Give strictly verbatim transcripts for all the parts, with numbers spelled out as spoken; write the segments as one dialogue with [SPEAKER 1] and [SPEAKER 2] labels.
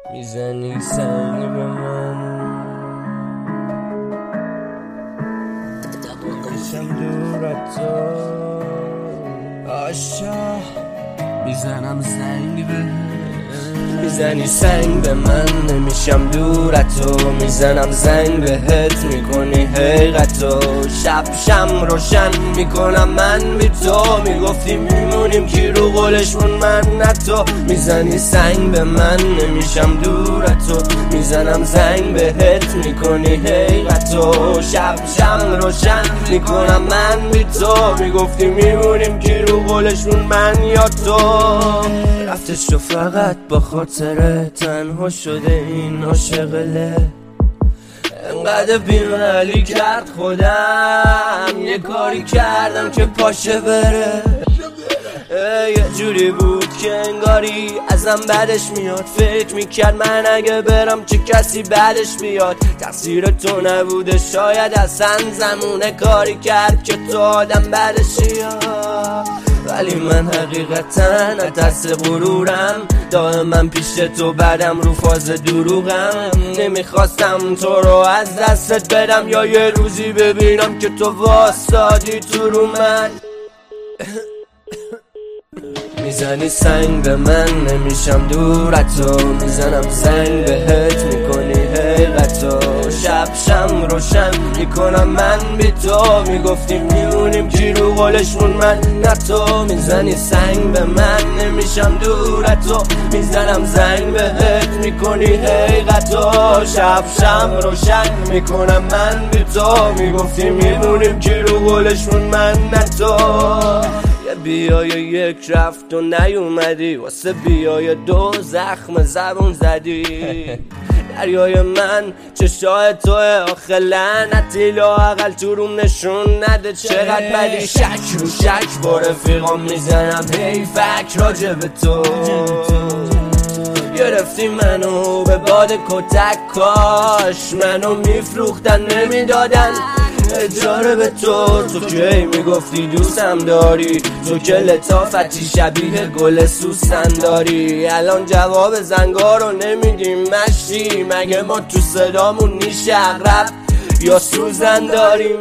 [SPEAKER 1] میزنی سنگ به من، میشم دور از تو آشا، میزنم زنگ به میزنی سنگ به من، نمیشم دور از تو، میزنم زنگ بهت، میکنی حقیقتو، شب شم روشن میکنم من بی تو، میگفتی میمونیم کی رو قولشمون من نه تو، میزنی سنگ به من، نمیشم دور از تو، میزنم زنگ بهت، میکنی حقیقتو، شب شم روشن میکنم من بی تو، میگفتی میمونیم کی رو قولشمون من یا تو، رفتش تو فقط با خاطره، تنها شده این عاشقله، انقدر بیمالی کرد خودم، یه کاری کردم که پاشه بره، یه جوری بود که انگاری ازم بعدش میاد، فکر میکرد من اگه برم چه کسی بعدش بیاد، تقصیر تو نبوده شاید اصلا زمونه کاری کرد که تو آدم بعدش بیاد، ولی من حقیقتا نترس غرورم، دائما پیش تو بعدم رو فاز دروغم، نمیخواستم تو رو از دستت بدم یا یه روزی ببینم که تو واسادی تو رو من. میزنی سنگ به من، نمیشم دور از تو، میزنم زنگ بهت، میکنی حقیقتو، شب شم روشن میکنم من بی تو، میگفتی میمونیم کی رو قولشمون من نه تو، میزنی سنگ به من، نمیشم دور از تو، میزنم زنگ بهت، میکنی حقیقتو، شب شم روشن میکنم من بی تو، میگفتی میمونیم کی رو قولشمون من نه تو، بیای یک رفت و نیومدی، واسه بیای دو زخم زبون زدی، دریای من چشای توه آخه لعنتی، لااقل تو روم نشون نده چقدر بدی، شک رو شک با رفیقام میزنم حیفک راجع به تو، گرفتی منو به باد کتک، کاش منو میفروختن نمیدادن اجاره به تو، تو که میگفتی دوستم داری، تو که لطافتی شبیه گل سوسن داری، الان جواب زنگا رو نمیدیم مشتی، مگه ما تو صدامون نیش اغرب یا سوزن داریم،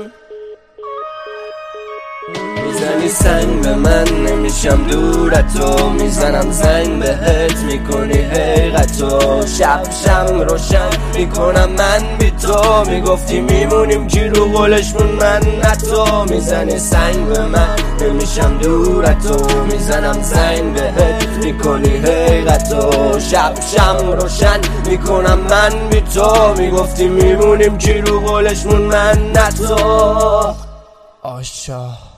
[SPEAKER 1] میزنی سنگ به من، نمیشم دور از تو، میزنم زنگ بهت، میکنی حقیقتو، شب شم روشن میکنم من بی تو، میگفتی میمونیم کی رو قولشمون من نه تو، میزنی سنگ به من، نمیشم دور از تو، میزنم زنگ بهت، میکنی حقیقتو، شب شم روشن میکنم من بی تو، میگفتی میمونیم کی رو قولشمون من نه تو آشا.